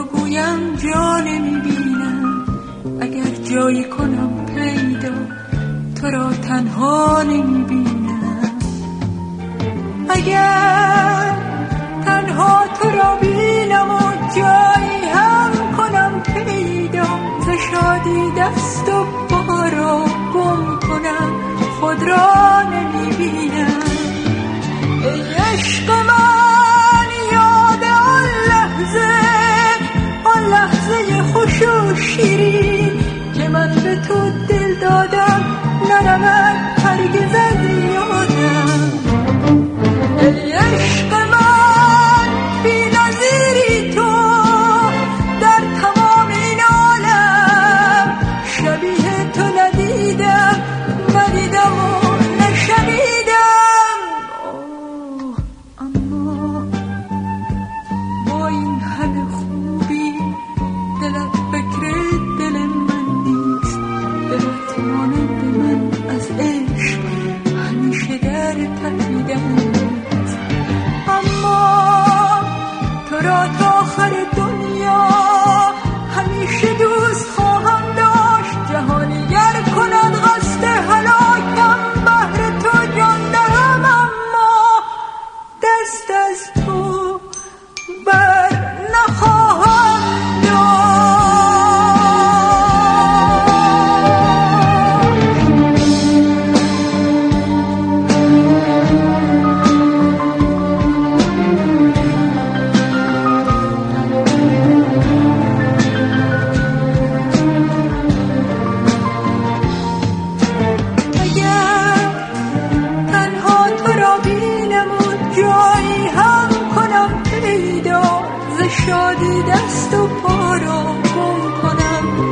گویم جا نمیبینم، اگر جایی کنم پیدا تو را تنها نمیبینم. اگر تنها تو را بینم و جایی هم کنم پیدا، ز شادی دست و پا را گم کنم خود را نمیبینم. ای عشق من یاد آن لحظه خوش و شیرین که من به تو دل دادم، نرود هرگز از یادم. ای عشق من بی نظیری تو در تمام این عالم، شبیه تو ندیدم و نشنیدم. اما با این همه خوبی دلت فکر دل من نیست، دلت مانند من از عشق همیشه در تپیدن. اما تو را تا آخر دنیا همیشه دوست خواهم داشت، جهانی گر کند قصد هلاکم بهر تو جان دهم، اما دست از تو بر نخواهم داشت. اگر تنها تو را بینم و جایی هم کنم پیدا، ز شادی دست و پا را گم کنم